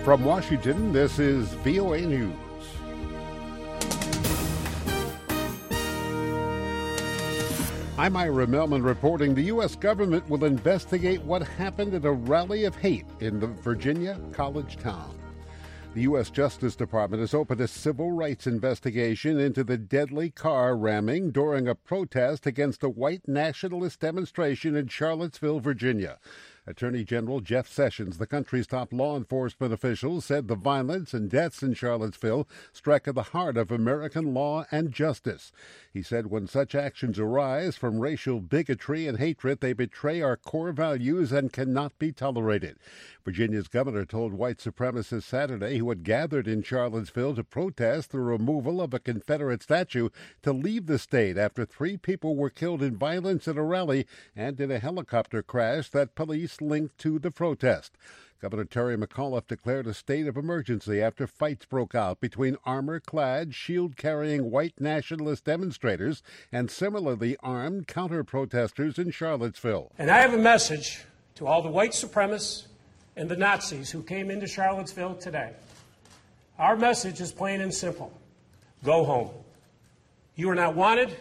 From Washington, this is VOA News. I'm Ira Melman reporting the U.S. government will investigate what happened at a rally of hate in the Virginia college town. The U.S. Justice Department has opened a civil rights investigation into the deadly car ramming during a protest against a white nationalist demonstration in Charlottesville, Virginia. Attorney General Jeff Sessions, the country's top law enforcement official, said the violence and deaths in Charlottesville struck at the heart of American law and justice. He said when such actions arise from racial bigotry and hatred, they betray our core values and cannot be tolerated. Virginia's governor told white supremacists Saturday who had gathered in Charlottesville to protest the removal of a Confederate statue to leave the state after 3 people were killed in violence at a rally and in a helicopter crash that police linked to the protest. Governor Terry McAuliffe declared a state of emergency after fights broke out between armor-clad, shield-carrying white nationalist demonstrators and similarly armed counter-protesters in Charlottesville. And I have a message to all the white supremacists and the Nazis who came into Charlottesville today. Our message is plain and simple. Go home. You are not wanted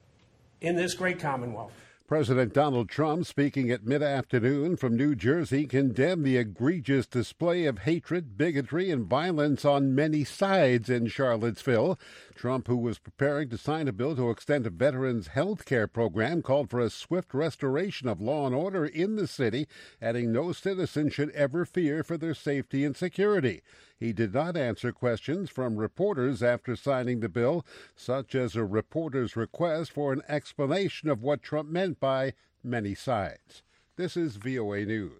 in this great Commonwealth. President Donald Trump, speaking at mid-afternoon from New Jersey, condemned the egregious display of hatred, bigotry, and violence on many sides in Charlottesville. Trump, who was preparing to sign a bill to extend a veterans' health care program, called for a swift restoration of law and order in the city, adding no citizen should ever fear for their safety and security. He did not answer questions from reporters after signing the bill, such as a reporter's request for an explanation of what Trump meant by many sides. This is VOA News.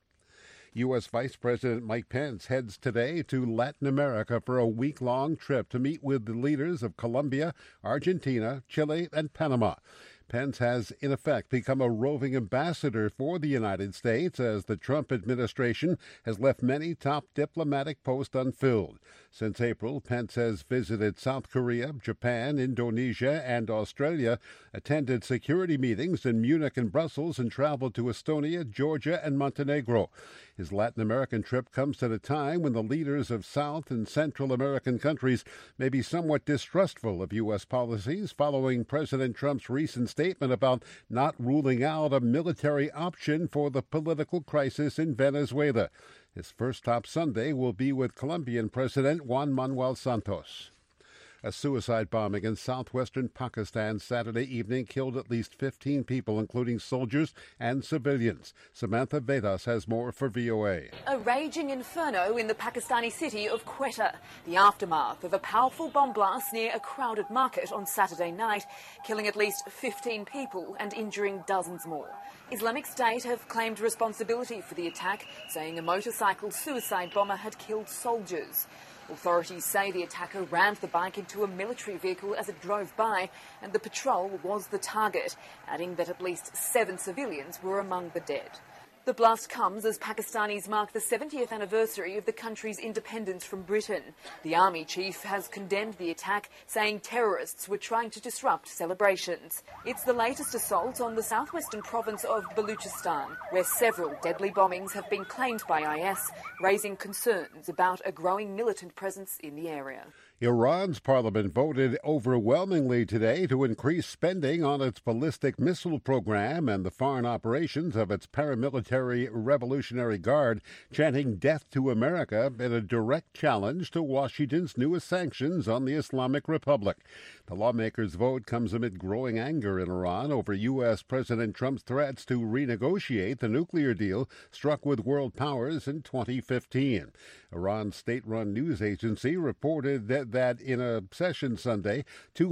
U.S. Vice President Mike Pence heads today to Latin America for a week-long trip to meet with the leaders of Colombia, Argentina, Chile, and Panama. Pence has, in effect, become a roving ambassador for the United States as the Trump administration has left many top diplomatic posts unfilled. Since April, Pence has visited South Korea, Japan, Indonesia, and Australia, attended security meetings in Munich and Brussels, and traveled to Estonia, Georgia, and Montenegro. His Latin American trip comes at a time when the leaders of South and Central American countries may be somewhat distrustful of U.S. policies following President Trump's recent statement about not ruling out a military option for the political crisis in Venezuela. His first stop Sunday will be with Colombian President Juan Manuel Santos. A suicide bombing in southwestern Pakistan Saturday evening killed at least 15 people, including soldiers and civilians. Samantha Vedas has more for VOA. A raging inferno in the Pakistani city of Quetta, the aftermath of a powerful bomb blast near a crowded market on Saturday night, killing at least 15 people and injuring dozens more. Islamic State have claimed responsibility for the attack, saying a motorcycle suicide bomber had killed soldiers. Authorities say the attacker rammed the bike into a military vehicle as it drove by, and the patrol was the target, adding that at least 7 civilians were among the dead. The blast comes as Pakistanis mark the 70th anniversary of the country's independence from Britain. The army chief has condemned the attack, saying terrorists were trying to disrupt celebrations. It's the latest assault on the southwestern province of Baluchistan, where several deadly bombings have been claimed by IS, raising concerns about a growing militant presence in the area. Iran's parliament voted overwhelmingly today to increase spending on its ballistic missile program and the foreign operations of its paramilitary Revolutionary Guard, chanting "Death to America" in a direct challenge to Washington's newest sanctions on the Islamic Republic. The lawmakers' vote comes amid growing anger in Iran over U.S. President Trump's threats to renegotiate the nuclear deal struck with world powers in 2015. Iran's state-run news agency reported that in a session Sunday,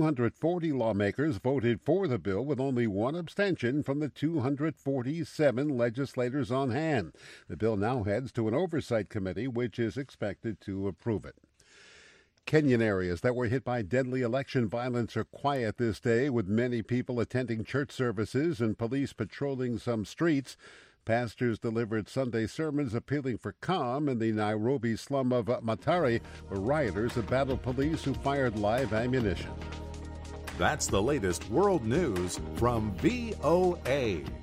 240 lawmakers voted for the bill with only one abstention from the 247 legislators on hand. The bill now heads to an oversight committee, which is expected to approve it. Kenyan areas that were hit by deadly election violence are quiet this day, with many people attending church services and police patrolling some streets. Pastors delivered Sunday sermons appealing for calm in the Nairobi slum of Mathare, where rioters have battled police who fired live ammunition. That's the latest world news from VOA.